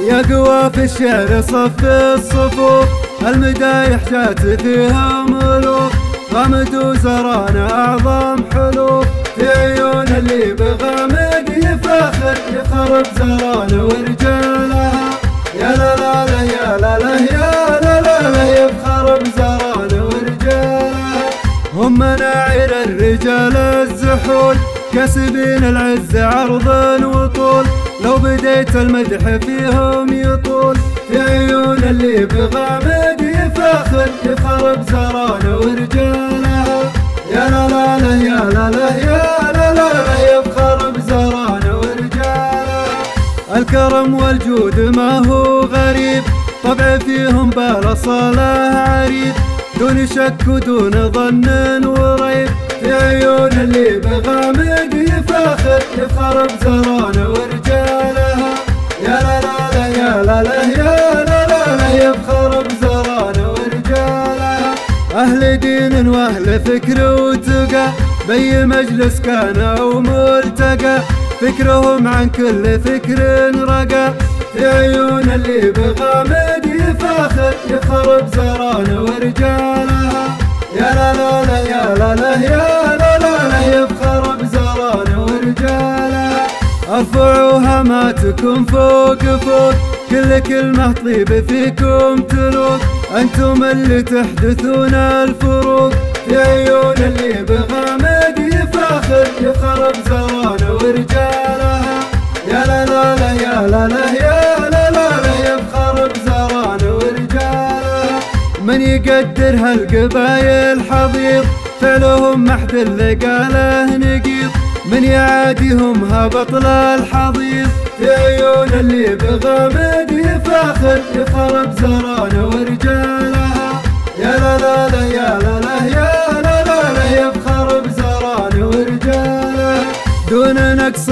يا قوى في الشعر صف الصفوف، المدايح جات فيها ملوك، غامد وزرانا أعظم حلوف، في عيون اللي بغامد يفاخر، يخرب زرانا ورجالها، يا لا لا لا يا لا لا يا لا لا لا يخرب زرانا ورجالها. هم مناعر الرجال الزحول، كاسبين العز عرض وطول، لو بديت المدح فيهم يطول، في عيون اللي بغامد يفاخر، يخرب زرانا ورجالها، يا لا لا لا يا لا لا يا لا لا لا يخرب زرانا ورجالها. الكرم والجود ما هو غريب، طبع فيهم بالاصاله عريب، دون شك ودون ظن وريب، في عيون اللي بغامد يفاخر، يخرب زرانا ورجالها، يا لا لا لا يا لا لا يا لا لا لا يخرب زرانا ورجالها. أهل دين وأهل فكر وتقى، بي مجلس كانوا ملتقى، فكرهم عن كل فكر رقى، في عيون اللي بغامد يفاخر، يخرب زرانا ورجالها، يا لا لا لا يا لا لا يا لا لا لا يخرب زرانا ورجالها. ارفعوا هماتكم فوق فوق، كل كلمة طيبة فيكم تلوق، انتم اللي تحدثون الفروق، في عيون اللي بغامد يفاخر، يخرب زرانا ورجالها، يا لا لا لا يا لا لا يا لا لا لا يخرب زرانا ورجالها. من يقدر هالقبايل حضيض، فعلهم محد اللي قاله نقيض، من يعاديهم هبطل الحضيض، في عيون اللي بغامد يفاخر، يخرب زرانا ورجالها، يا لا لا لا يا لا لا يا لا لا لا يخرب زرانا ورجالها. دون نقص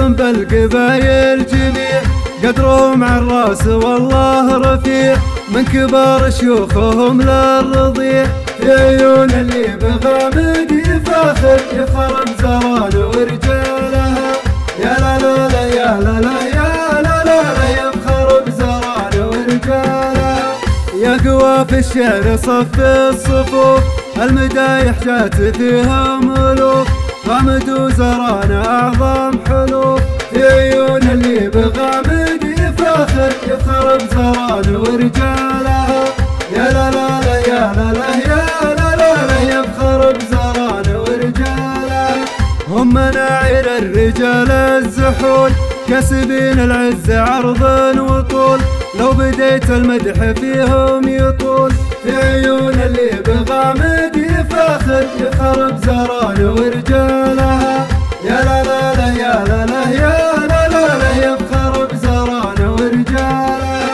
بالقبايل جميع، قدرهم على الراس والله رفيع، من كبار شيوخهم للرضيع، في عيون اللي بغامد يفاخر، يخرب زرانا ورجالها، يا لا لا لا يا لا لا يا لا لا لا يخرب زرانا ورجالها. يا قوى في الشعر صف الصفوف، المدايح جات فيها ملوك، غامد وزرانا أعظم حلوف، في عيون اللي بغامد يفاخر، يخرب زرانا ورجالها، يا لا لا لا يا لا لا يا لا لا لا يخرب زرانا ورجالها. هم مناعر الرجال الزحول، كاسبين العز عرض وطول، لو بديت المدح فيهم يطول، في عيون اللي بغامد يفاخر، يخرب زرانا ورجالها، يا لا لا لا يا لا لا يا لا لا لا يخرب زرانا ورجالها.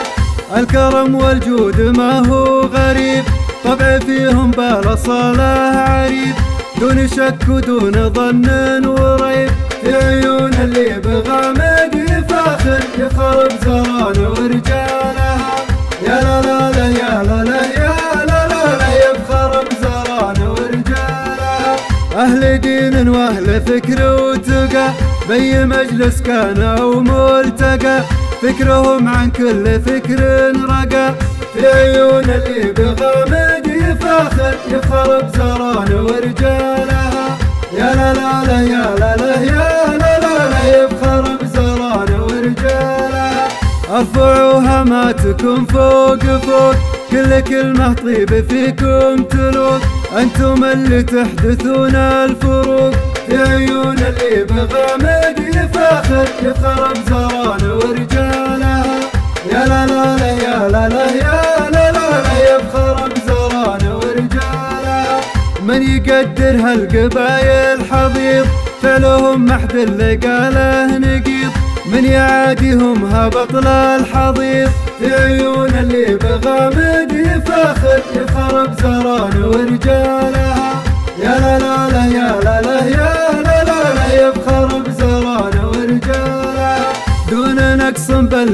الكرم والجود ما هو غريب، طبع فيهم بالاصاله عريب، دون شك ودون ظن وريب، في عيون اللي بغامد يفاخر، يخرب زرانا ورجالها، يا لا لا لا يا لا لا يا لا لا لا يخرب زرانا ورجالها. أهل دين وأهل فكر وتقى، بي مجلس كانوا ملتقى، فكرهم عن كل فكر رقى، في عيون اللي بغامد يفاخر، يخرب زرانا ورجالها، يا لا لا لا يا لا لا يا لا لا لا يخرب زرانا ورجالها. ارفعوا هماتكم فوق فوق، كل كلمة طيبة فيكم تلوق، انتم اللي تحدثون الفروق، في عيون اللي بغامد يفاخر، يخرب زرانا ورجالها، يا لا لا لا يا لا لا يا لا لا لا يخرب زرانا ورجالها. من يقدر هالقبايل حضيض، فعلهم محد اللي قاله نقيض، من يعاديهم هبطل الحضيض، في عيون اللي بغامد يفاخر، يخرب زرانا ورجالها، يا لا لا لا يا لا لا يا لا لا لا يخرب زرانا ورجالها. دون نقص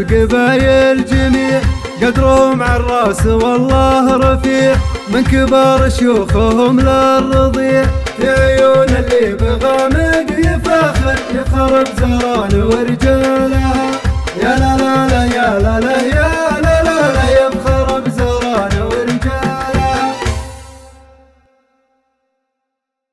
بالقبايل جميع، قدرهم على الراس والله رفيع، من كبار شيوخهم للرضيع، في عيون اللي بغامد يفاخر، يخرب زرانا ورجالها، يا لا لا لا يا لا لا يا